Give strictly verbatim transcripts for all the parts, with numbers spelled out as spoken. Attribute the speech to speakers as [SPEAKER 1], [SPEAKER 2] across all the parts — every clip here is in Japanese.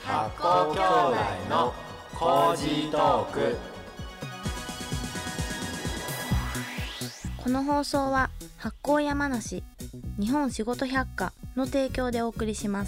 [SPEAKER 1] 発酵兄弟のコージートーク。
[SPEAKER 2] この放送は発酵山梨日本仕事百科の提供でお送りします。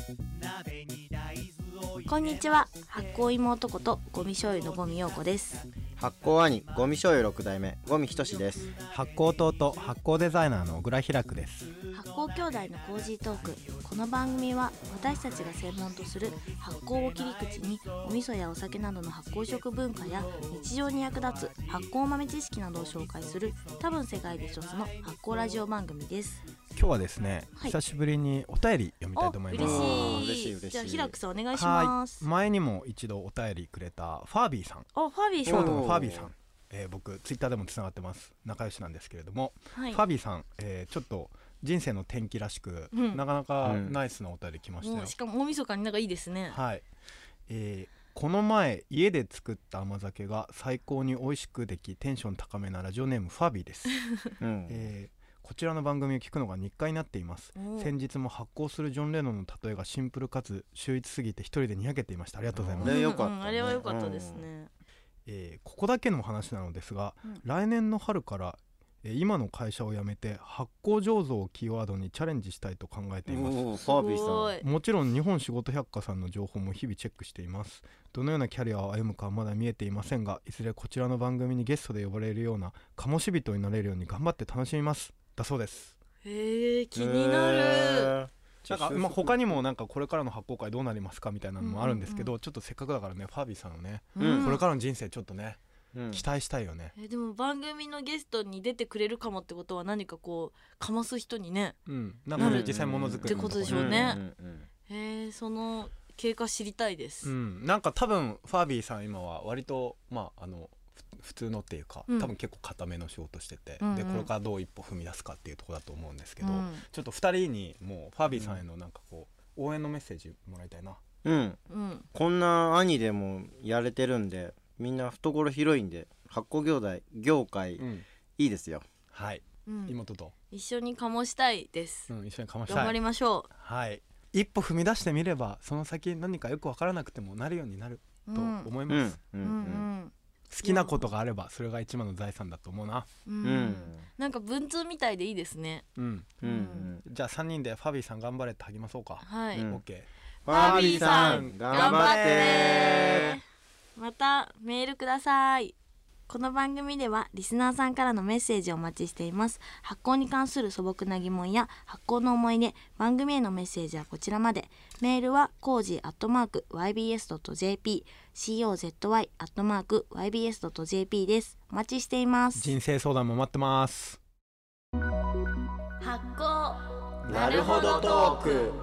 [SPEAKER 2] こんにちは、発酵妹ことゴミ醤油の五味陽子です。
[SPEAKER 3] 発酵兄ゴミ醤油ろく代目五味仁です。
[SPEAKER 4] 発酵弟発酵デザイナーの小倉ひらくです。
[SPEAKER 2] 発酵兄弟のコージートーク。この番組は私たちが専門とする発酵を切り口にお味噌やお酒などの発酵食文化や日常に役立つ発酵豆知識などを紹介する多分世界で一つの発酵ラジオ番組です。
[SPEAKER 4] 今日はですね、はい、久しぶりにお便り読みたいと思います。
[SPEAKER 2] 嬉しい嬉しい嬉しい。じゃあひらくさんお願いします。
[SPEAKER 4] 前にも一度お便りくれたファービーさん、
[SPEAKER 2] おファービーさん
[SPEAKER 4] 京都のファービーさん、えー、僕ツイッターでもつながってます。仲良しなんですけれども、はい、ファービーさん、えー、ちょっと人生の転機らしく、うん、なかなかナイスなお便り来ましたよ、
[SPEAKER 2] うん、しかも大晦日になんかいいですね。
[SPEAKER 4] はい、えー、この前家で作った甘酒が最高に美味しくできテンション高めなラジオネームファービーです、うんえー、こちらの番組を聞くのが日課になっています。先日も発酵するジョン・レノンの例えがシンプルかつ秀逸すぎて一人でにやけていました。ありがとうございます。
[SPEAKER 3] あれ良かったね、うん、
[SPEAKER 2] あれは良かったですね。
[SPEAKER 4] えー、ここだけの話なのですが、うん、来年の春から今の会社を辞めて発酵醸造をキーワードにチャレンジしたいと考えています。
[SPEAKER 3] ファービーさん、
[SPEAKER 4] もちろん日本仕事百科さんの情報も日々チェックしています。どのようなキャリアを歩むかはまだ見えていませんが、いずれこちらの番組にゲストで呼ばれるような醸し人になれるように頑張って楽しみますだそうです。
[SPEAKER 2] へー、気になる。
[SPEAKER 4] なんか、まあ、他にもなんかこれからの発酵会どうなりますかみたいなのもあるんですけど、うんうんうん、ちょっとせっかくだからねファービーさんのね、うん、これからの人生ちょっとね、うん、期待したいよね。
[SPEAKER 2] えでも番組のゲストに出てくれるかもってことは何かこうかます人にね、
[SPEAKER 4] うん、なんかね実際ものづくり
[SPEAKER 2] ってことでしょうね、うんうんうん、えー、その経過知りたいです、
[SPEAKER 4] うん、なんか多分ファービーさん今は割とまああの普通のっていうか、うん、多分結構固めの仕事してて、うんうん、でこれからどう一歩踏み出すかっていうところだと思うんですけど、うん、ちょっとふたりにもうファービーさんへのなんかこう応援のメッセージもらいたいな。
[SPEAKER 3] うん、うん、こんな兄でもやれてるんでみんな懐広いんで発酵業界業界、うん、いいですよ。
[SPEAKER 4] はい、うん、妹と
[SPEAKER 2] 一緒に醸したいです、
[SPEAKER 4] うん、一緒に醸したい。
[SPEAKER 2] 頑張りましょう。
[SPEAKER 4] はい、一歩踏み出してみればその先何かよく分からなくてもなるようになると思います、うんうんうんうん、好きなことがあればそれが一番の財産だと思うな、
[SPEAKER 2] うんうん、なんか文通みたいでいいですね、
[SPEAKER 4] うんうんうん、じゃあさんにんでファビーさん頑張れって励まそうか。
[SPEAKER 2] はい、
[SPEAKER 4] うん、OK。
[SPEAKER 3] ファビーさん頑張って
[SPEAKER 2] またメールください。この番組ではリスナーさんからのメッセージをお待ちしています。発酵に関する素朴な疑問や発酵の思い出、番組へのメッセージはこちらまで。メールはコージーアットマーク ワイビーエスドットジェーピー コージ アットマーク ワイビーエスドットジェーピー です。お待ちしています。
[SPEAKER 4] 人生相談も待ってます。
[SPEAKER 2] 発酵
[SPEAKER 1] なるほどトーク。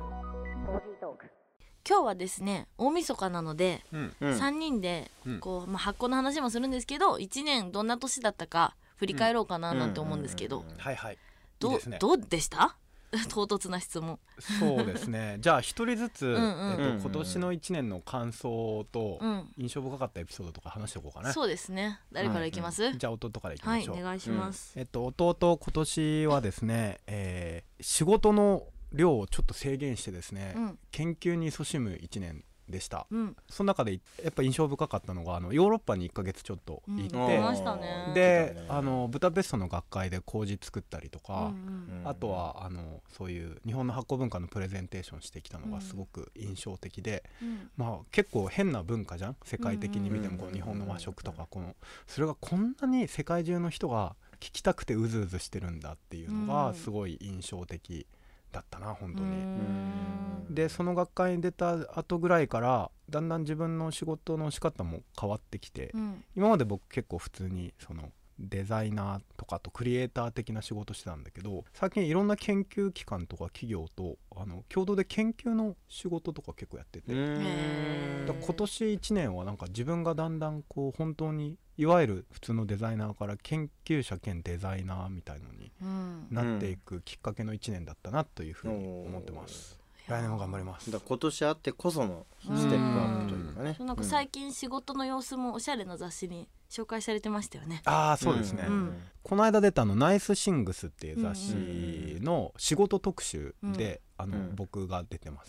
[SPEAKER 2] 今日はですね大晦日なので、うん、さんにんでこう、まあ、発酵の話もするんですけどいちねんどんな年だったか振り返ろうかななんて思うんですけど、
[SPEAKER 4] はいはい、
[SPEAKER 2] ど, いいですね、どうでした唐突な質問。
[SPEAKER 4] そうですねじゃあ一人ずつ、うんうんえっと、今年のいちねんの感想と印象深かったエピソードとか話しておこうかね、
[SPEAKER 2] うん、そうですね。誰からいきます、うんうん、
[SPEAKER 4] じゃあ弟からいきましょう。
[SPEAKER 2] はいお願いします、
[SPEAKER 4] うんえっと、弟今年はですね、えー、仕事の量をちょっと制限してですね、うん、研究に勤しむいちねんでした、うん、その中でやっぱ印象深かったのがあのヨーロッパにいっかげつちょっと行って、うん、であのブダペストの学会で麹作ったりとか、うんうん、あとはあのそういう日本の発酵文化のプレゼンテーションしてきたのがすごく印象的で、うんまあ、結構変な文化じゃん世界的に見てもこの日本の和食とかこのそれがこんなに世界中の人が聞きたくてうずうずしてるんだっていうのがすごい印象的だったな本当に。でその学会に出た後ぐらいからだんだん自分の仕事の仕方も変わってきて、うん、今まで僕結構普通にそのデザイナーとかとクリエイター的な仕事してたんだけど最近いろんな研究機関とか企業とあの共同で研究の仕事とか結構やっててだ今年いちねんはなんか自分がだんだんこう本当にいわゆる普通のデザイナーから研究者兼デザイナーみたいのになっていくきっかけのいちねんだったなというふうに思ってます、うん、来年も頑張ります。
[SPEAKER 3] だ今年あってこそのステップアップというかね、
[SPEAKER 2] うん、なんか最近仕事の様子もおしゃれな雑誌に紹介されてましたよね。
[SPEAKER 4] ああそうですね、うん、この間出たのナイスシングスっていう雑誌の仕事特集で、うんうん、あの、うん、僕が出てますね。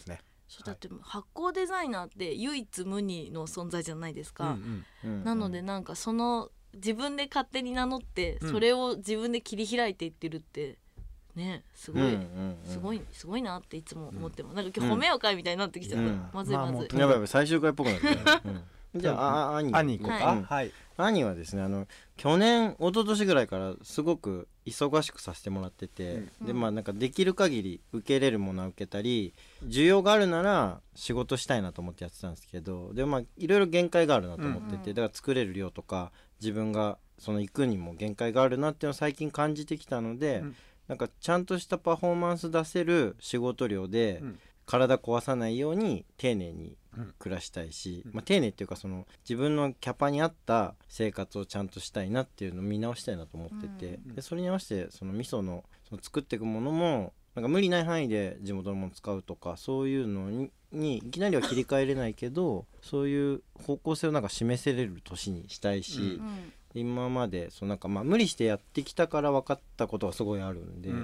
[SPEAKER 2] そうだって発酵デザイナーって唯一無二の存在じゃないですか、
[SPEAKER 4] うん
[SPEAKER 3] うん、
[SPEAKER 2] なのでなんかその自分で勝手に名乗ってそれを自分で切り開いていってるってね、すごい、うんうんうん、すごいすごいなっていつも思ってます、うん、なんか今日褒めようかいみたいになってきちゃった、うん、まずいまずい、
[SPEAKER 3] まあ、やばいやばい最終回っぽくなってる、うん、じゃああ兄
[SPEAKER 4] 兄行こうか、
[SPEAKER 3] はいはい、兄はですねあの去年一昨年ぐらいからすごく忙しくさせてもらってて、うん、でまあなんかできる限り受けれるものは受けたり需要があるなら仕事したいなと思ってやってたんですけど、でもまあいろいろ限界があるなと思ってて、うん、だから作れる量とか自分がその行くにも限界があるなっていうのを最近感じてきたので、うん、なんかちゃんとしたパフォーマンス出せる仕事量で、うん、体壊さないように丁寧に暮らしたいし、うんまあ、丁寧っていうかその自分のキャパに合った生活をちゃんとしたいなっていうのを見直したいなと思ってて、うん、でそれに合わせてその味噌の、その作っていくものもなんか無理ない範囲で地元のものを使うとかそういうの に, にいきなりは切り替えれないけどそういう方向性をなんか示せれる年にしたいし、うん今までそのなんかまあ無理してやってきたから分かったことがすごいあるんで、うん、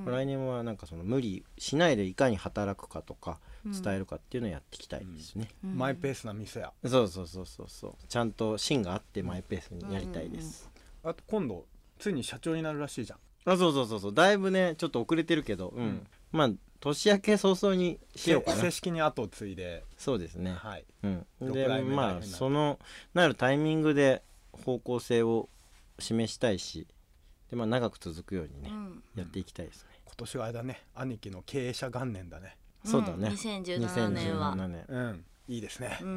[SPEAKER 3] 来年はなんかその無理しないでいかに働くかとか伝えるかっていうのをやっていきたいですね、
[SPEAKER 4] うんうん、マイペースな店や
[SPEAKER 3] そうそうそうそうそうちゃんと芯があってマイペースにやりたいです、
[SPEAKER 4] うん、あと今度ついに社長になるらしいじゃん。
[SPEAKER 3] あそうそうそうそうだいぶねちょっと遅れてるけど、うんうん、まあ年明け早々にしようかな
[SPEAKER 4] 正式に後を継いで
[SPEAKER 3] そうですね
[SPEAKER 4] はい、
[SPEAKER 3] うん、でまあそのなるタイミングで方向性を示したいしで、まあ、長く続くようにね、うん、やっていきたいですね。
[SPEAKER 4] 今年はあれだね兄貴の経営者元年だね、
[SPEAKER 2] うん、
[SPEAKER 3] そうだね
[SPEAKER 2] にせんじゅうななねんは
[SPEAKER 3] にせんじゅうななねん、
[SPEAKER 4] うん、いいですね、
[SPEAKER 2] うんうん、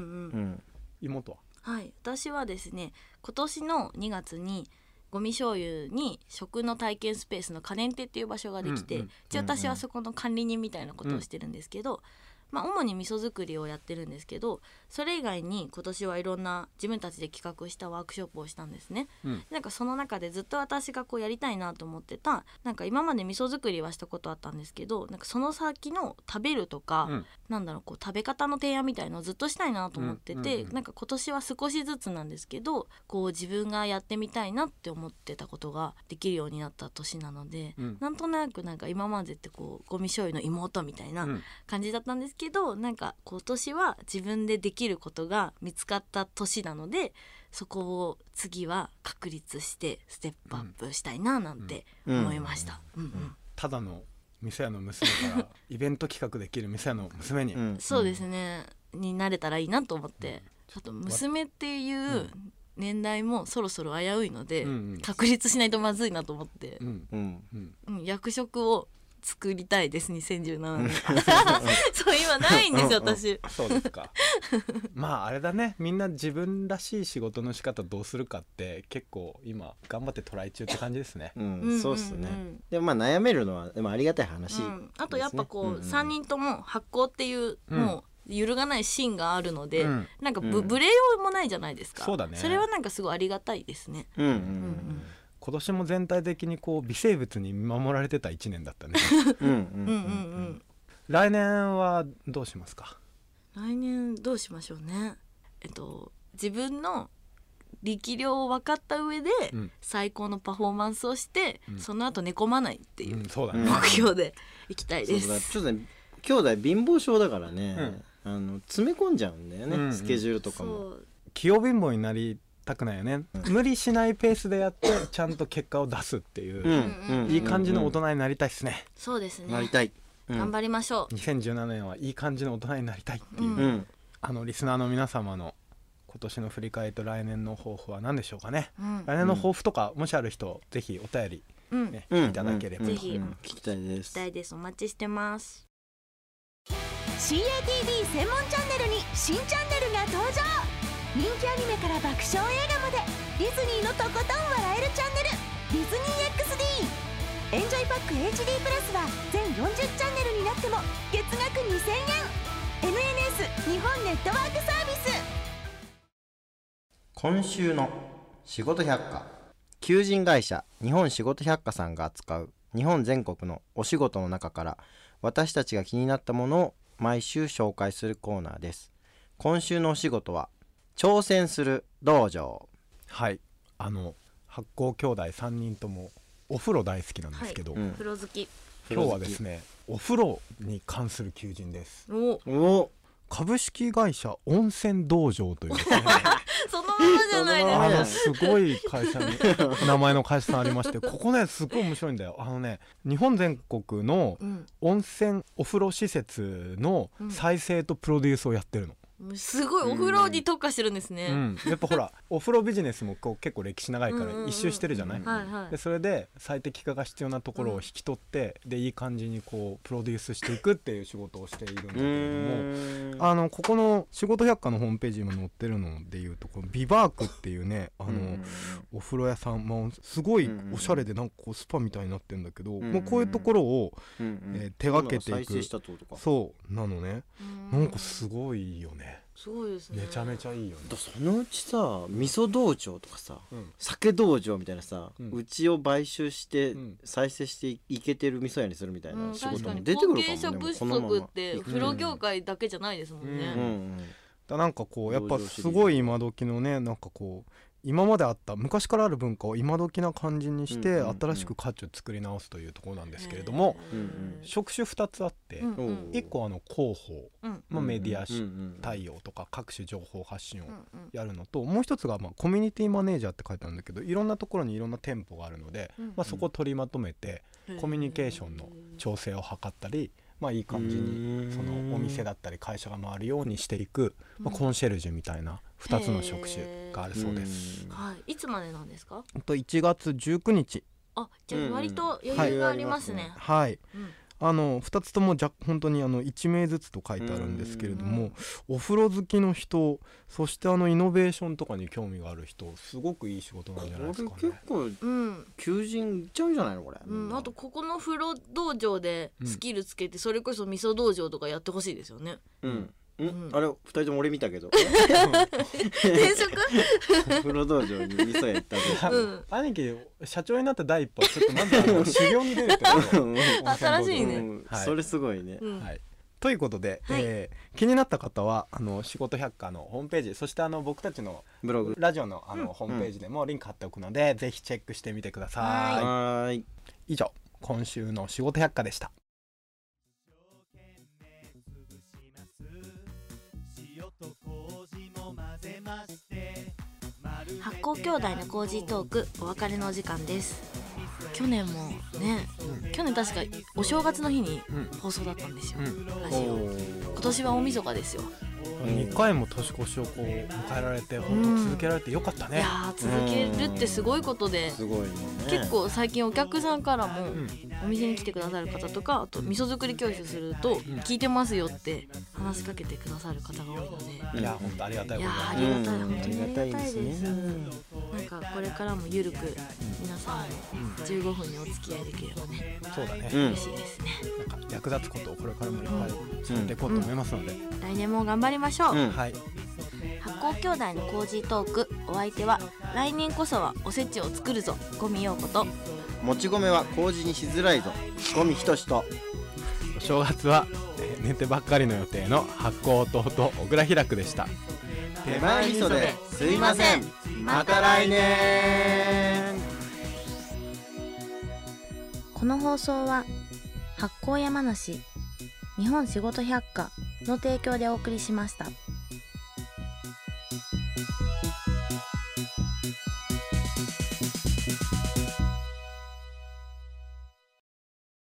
[SPEAKER 4] 妹は
[SPEAKER 2] はい私はですね今年のにがつにゴミ醤油に食の体験スペースのカレンテっていう場所ができて、うんうん、一応私はそこの管理人みたいなことをしてるんですけど、うんまあ、主に味噌作りをやってるんですけどそれ以外に今年はいろんな自分たちで企画したワークショップをしたんですね、うん、なんかその中でずっと私がこうやりたいなと思ってたなんか今まで味噌作りはしたことあったんですけどなんかその先の食べるとか、うん、なんだろうこう食べ方の提案みたいのをずっとしたいなと思ってて、うんうんうん、なんか今年は少しずつなんですけどこう自分がやってみたいなって思ってたことができるようになった年なので、うん、なんとなくなんか今までってこうゴミ醤油の妹みたいな感じだったんですけど、うん、なんか今年は自分でできることが見つかった年なのでそこを次は確立してステップアップしたいななんて思いました、うんうんうんうん、
[SPEAKER 4] ただの店屋の娘からイベント企画できる店屋の娘に、うん、
[SPEAKER 2] そうですねになれたらいいなと思って、うん、ちょっと娘っていう年代もそろそろ危ういので、うんうん、確立しないとまずいなと思って、うんうんうん、役職を作りたいですにせんじゅうななねんそう今ないんですよ私
[SPEAKER 4] そうですかまああれだねみんな自分らしい仕事の仕方どうするかって結構今頑張ってトライ中って感じですね、
[SPEAKER 3] うん、そうっすね、うんうん、でもまあ悩めるのはでもありがたい話です、ねうん、
[SPEAKER 2] あとやっぱこう、うんうん、さんにんとも発酵っていう、うん、もう揺るがない芯があるので、うん、なんか ぶ,、うん、ブレようもないじゃないですか。
[SPEAKER 4] そうだね。
[SPEAKER 2] それはなんかすごいありがたいですね、うんうんうんうん、
[SPEAKER 4] 今年も全体的にこう微生物に見守られてたいちねんだったねうんうんうん、うん、来年はどうしますか。
[SPEAKER 2] 来年どうしましょうね。えっと自分の力量を分かった上で最高のパフォーマンスをして、うん、その後寝込まないっていう目標でいきたいです、うん、
[SPEAKER 3] ちょっとね兄弟貧乏症だからね、うん、あの詰め込んじゃうんだよね、うんうん、スケジュールとかも
[SPEAKER 4] 器用貧乏になりたくないよね、うん、無理しないペースでやってちゃんと結果を出すっていう、うん、いい感じの大人になりたいですね。
[SPEAKER 2] そうですね
[SPEAKER 3] なりたい、
[SPEAKER 2] うん、頑張りましょう。
[SPEAKER 4] にせんじゅうななねんはいい感じの大人になりたいっていう、うん、あのリスナーの皆様の今年の振り返りと来年の抱負は何でしょうかね、うん、来年の抱負とかもしある人、ぜひお便り、ねうん、いただければ、
[SPEAKER 2] ぜひ、
[SPEAKER 3] うん、聞きたいです
[SPEAKER 2] 聞きたいですお待ちしてます。
[SPEAKER 5] シーエーティービー 専門チャンネルに新チャンネルが登場。人気アニメから爆笑映画までディズニーのとことん笑えるチャンネルディズニー エックスディー エンジョイパック エイチディー プラスは全よんじゅうチャンネルになっても月額にせんえん エヌエヌエス 日本ネットワークサービス。
[SPEAKER 3] 今週の仕事百科、求人会社日本仕事百科さんが扱う日本全国のお仕事の中から私たちが気になったものを毎週紹介するコーナーです。今週のお仕事は挑戦する道場。
[SPEAKER 4] はい、あの発酵兄弟さんにんともお風呂大好きなんですけど、
[SPEAKER 2] はいうん、風呂好き。
[SPEAKER 4] 今日はですねお風呂に関する求人です。
[SPEAKER 2] お
[SPEAKER 3] お
[SPEAKER 4] 株式会社温泉道場というですね
[SPEAKER 2] そのままじゃないですか。
[SPEAKER 4] あのすごい会社に名前の会社さんありまして、ここねすごい面白いんだよ。あのね日本全国の温泉お風呂施設の再生とプロデュースをやってるの。
[SPEAKER 2] すごいお風呂に特化してるんですね、
[SPEAKER 4] うん、やっぱほらお風呂ビジネスもこう結構歴史長いから一周してるじゃない、うんうんうん、でそれで最適化が必要なところを引き取って、うん、でいい感じにこうプロデュースしていくっていう仕事をしているんだけれども、あのここの仕事百科のホームページにも載ってるのでいうとこのビバークっていうねあの、うん、お風呂屋さん、まあ、すごいおしゃれでなんかこうスパみたいになってるんだけど、うん、もうこういうところを、うんうんえー、手がけていくそうなのね。なんかすごいよね。
[SPEAKER 2] すごいですね。
[SPEAKER 4] めちゃめちゃいいよね。
[SPEAKER 3] そのうちさ味噌道場とかさ、うん、酒道場みたいなさ、うん、うちを買収して再生していけてる味噌屋にするみたいな仕事も出てくるかもね、うん、後継者
[SPEAKER 2] 物色って風呂業界だけじゃないですもんね、うんうんうん、
[SPEAKER 4] だなんかこうやっぱすごい今時のねなんかこう今まであった昔からある文化を今時な感じにして新しく価値を作り直すというところなんですけれども、職種ふたつあって、いっこあの広報、まあ、メディア対応とか各種情報発信をやるのと、もう一つがまあコミュニティマネージャーって書いてあるんだけど、いろんなところにいろんな店舗があるので、まあ、そこを取りまとめてコミュニケーションの調整を図ったり、まあ、いい感じにそのお店だったり会社が回るようにしていく、まあ、コンシェルジュみたいなふたつの職種があるそうです。
[SPEAKER 2] はい、いつまでなんですか？
[SPEAKER 4] といちがつじゅうくにち。
[SPEAKER 2] あ、じゃあ割と余裕がありますね。
[SPEAKER 4] はい、はいうん、あのふたつともじゃ本当にあのいちめいずつと書いてあるんですけれども、お風呂好きの人、そしてあのイノベーションとかに興味がある人、すごくいい仕事なんじゃないですかね。
[SPEAKER 3] これ結構、うん、求人いっちゃうんじゃないのこれ、
[SPEAKER 2] うん、あとここの風呂道場でスキルつけて、うん、それこそ味噌道場とかやってほしいですよね。
[SPEAKER 3] うんうん、あれふたりとも俺見たけど
[SPEAKER 2] 転職
[SPEAKER 3] 風呂道場に味噌屋行ったけど、うん、
[SPEAKER 4] 兄貴社長になった第一歩はちょっとなんだ修行に出るってこと
[SPEAKER 2] 新しいね、
[SPEAKER 3] うんはい、それすごいね、
[SPEAKER 4] うんはい、ということで、はいえー、気になった方はあの仕事百科のホームページ、そしてあの僕たちのブログラジオの、あの、うん、ホームページでもリンク貼っておくので、うん、ぜひチェックしてみてください。
[SPEAKER 3] はい
[SPEAKER 4] 以上今週の仕事百科でした。
[SPEAKER 2] 発酵兄弟のコージートーク、お別れのお時間です。去年もね、うん、去年確かお正月の日に放送だったんですよ、うん、ラジオ。今年は大晦日ですよ。
[SPEAKER 4] にかいも年越しをこう迎えられて、本当続けられてよかったね、うん、い
[SPEAKER 2] や続けるってすごいことで、
[SPEAKER 3] すごいね。
[SPEAKER 2] 結構最近お客さんからもお店に来てくださる方とか、あと味噌作り教室すると聞いてますよって話しかけてくださる方が多いので、
[SPEAKER 4] いや本当ありがたいことだ。
[SPEAKER 2] いやありがたい、本当にありがたいですね。なんかこれからもゆるく皆さんのじゅうごふんにお付き合いできればね、
[SPEAKER 4] そうだね、
[SPEAKER 2] 嬉しいですね。
[SPEAKER 4] なんか役立つことをこれからもいっぱい作っていこうと思いますので、
[SPEAKER 2] うんうん、来年も頑張りましょう、
[SPEAKER 3] うん、
[SPEAKER 4] はい。
[SPEAKER 2] 発酵兄弟のコージートーク、お相手は来年こそはおせちを作るぞ五味陽子と、
[SPEAKER 3] もち米は麹にしづらいぞ五味仁と、
[SPEAKER 4] お正月は、えー、寝てばっかりの予定の発酵弟小倉ひらくでした。
[SPEAKER 3] 手前味噌ですいません、また来年。
[SPEAKER 2] この放送は発酵山梨日本仕事百科の提供でお送りしました。